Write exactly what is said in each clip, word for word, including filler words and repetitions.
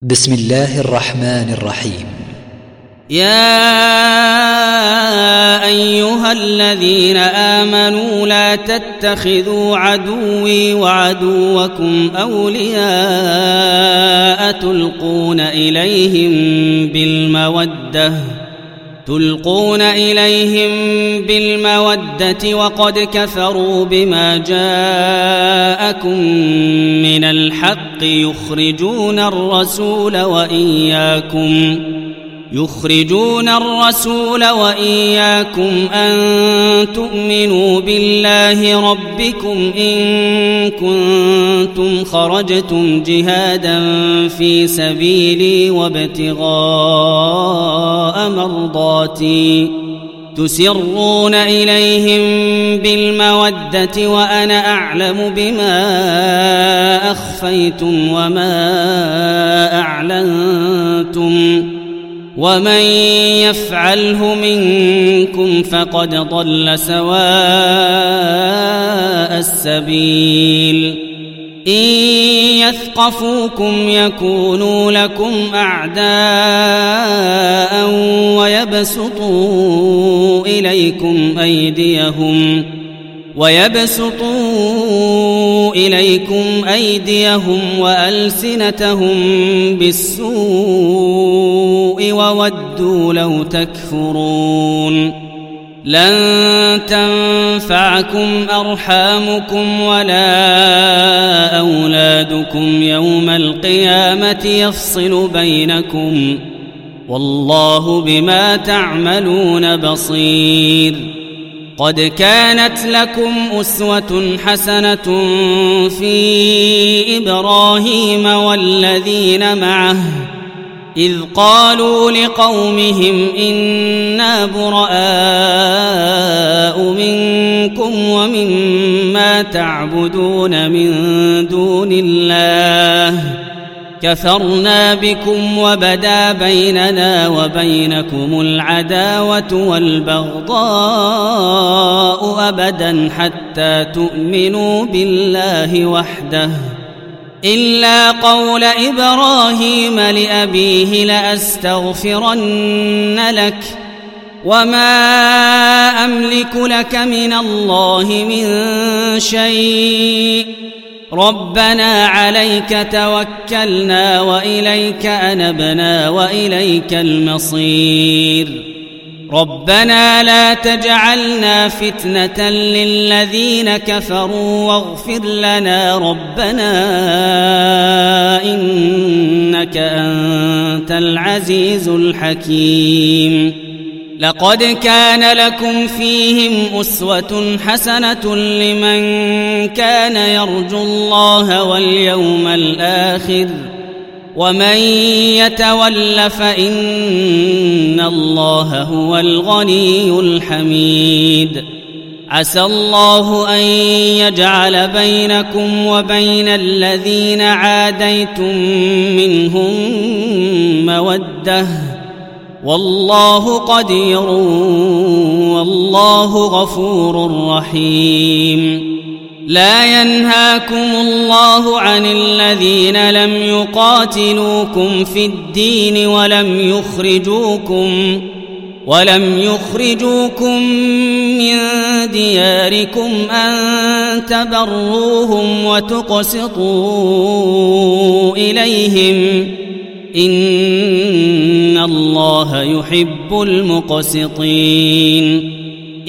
بسم الله الرحمن الرحيم. يا أيها الذين آمنوا لا تتخذوا عدوي وعدوكم أولياء تلقون إليهم بالمودة تلقون إليهم بالمودة وقد كفروا بما جاءكم من الحق يخرجون الرسول وإياكم يخرجون الرسول وإياكم أن تؤمنوا بالله ربكم إن كنتم خرجتم جهادا في سبيلي وابتغاء مرضاتي تسرون إليهم بالمودة وأنا أعلم بما أخفيتم وما أعلنتم ومن يفعله منكم فقد ضل سواء السبيل إن يثقفوكم يكونوا لكم أعداء ويبسطوا إليكم أيديهم ويبسطوا إليكم أيديهم وألسنتهم بالسوء وودوا لو تكفرون لن تنفعكم أرحامكم ولا أولادكم يوم القيامة يفصل بينكم والله بما تعملون بصير قد كانت لكم أسوة حسنة في إبراهيم والذين معه إذ قالوا لقومهم إنا براء منكم ومما تعبدون من دون الله كفرنا بكم وبدا بيننا وبينكم العداوة والبغضاء أبدا حتى تؤمنوا بالله وحده إلا قول إبراهيم لأبيه لأستغفرن لك وما أملك لك من الله من شيء ربنا عليك توكلنا وإليك أنبنا وإليك المصير ربنا لا تجعلنا فتنة للذين كفروا واغفر لنا ربنا إنك أنت العزيز الحكيم لقد كان لكم فيهم أسوة حسنة لمن كان يرجو الله واليوم الآخر ومن يتول فإن الله هو الغني الحميد عسى الله أن يجعل بينكم وبين الذين عاديتم منهم مودة والله قدير والله غفور رحيم لا ينهاكم الله عن الذين لم يقاتلوكم في الدين ولم يخرجوكم ولم يخرجوكم من دياركم أن تبروهم وتقسطوا إليهم إن الله يحب المقسطين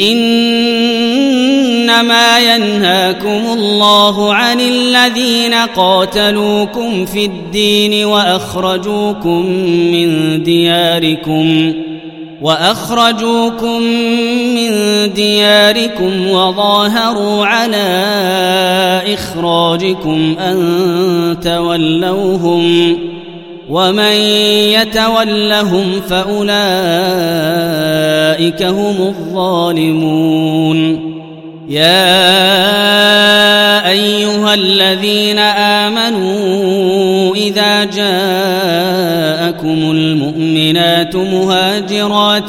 إنما ينهاكم الله عن الذين قاتلوكم في الدين وأخرجوكم من دياركم وأخرجوكم من دياركم وظاهروا على إخراجكم أن تولوهم ومن يتولهم فأولئك هم الظالمون يا أيها الذين آمنوا إذا جاءكم المؤمنات مهاجرات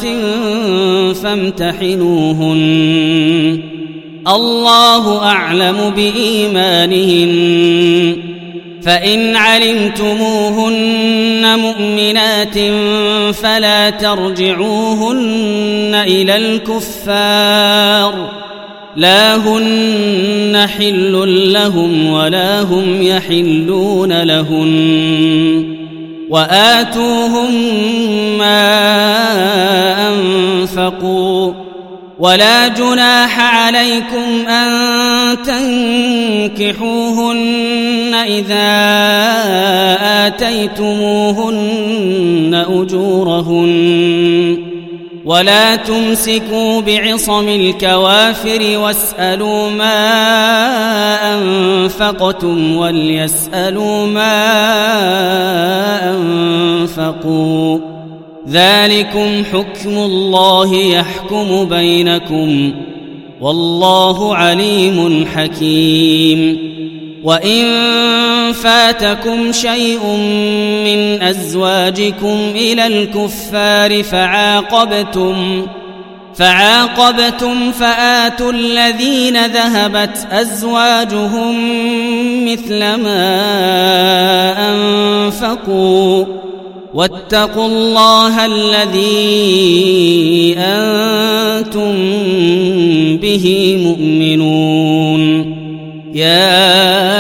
فامتحنوهن الله أعلم بإيمانهن فإن علمتموهن مؤمنات فلا ترجعوهن إلى الكفار لا هن حل لهم ولا هم يحلون لهن وآتوهم ما أنفقوا ولا جناح عليكم أن تنكحوهن إذا آتيتموهن أجورهن ولا تمسكوا بعصم الكوافر واسألوا ما أنفقتم وليسألوا ما أنفقوا ذلكم حكم الله يحكم بينكم والله عليم حكيم وإن فاتكم شيء من أزواجكم إلى الكفار فعاقبتم فعاقبتم فآتوا الذين ذهبت أزواجهم مثل ما أنفقوا واتقوا الله الذي أنتم به مؤمنون يا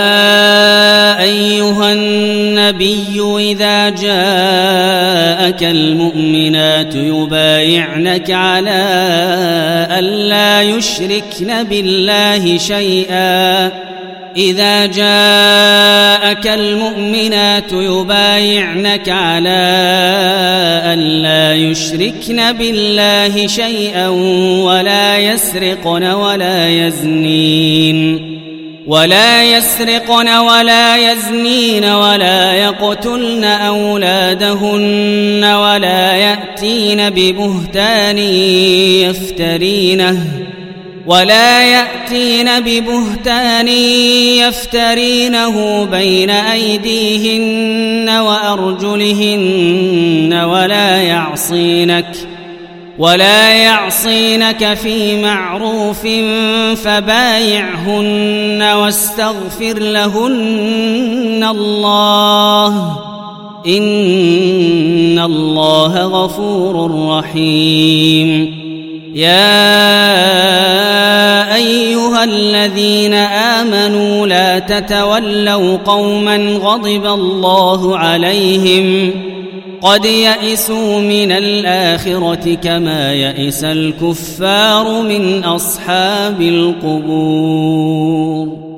أيها النبي إذا جاءك المؤمنات يبايعنك على ألا يشركن بالله شيئا إذا جاءك المؤمنات يبايعنك على ألا يشركن بالله شيئا ولا يسرقن ولا يزنين ولا يسرقن ولا يزنين ولا يقتلن أولادهن ولا يأتين ببهتان يفترينه ولا يأتين ببهتان يفترينه بين أيديهن وأرجلهن ولا يعصينك ولا يعصينك في معروف فبايعهن واستغفر لهن الله إن الله غفور رحيم يا أيها الذين آمنوا لا تتولوا قوما غضب الله عليهم قد يئسوا من الآخرة كما يئس الكفار من أصحاب القبور.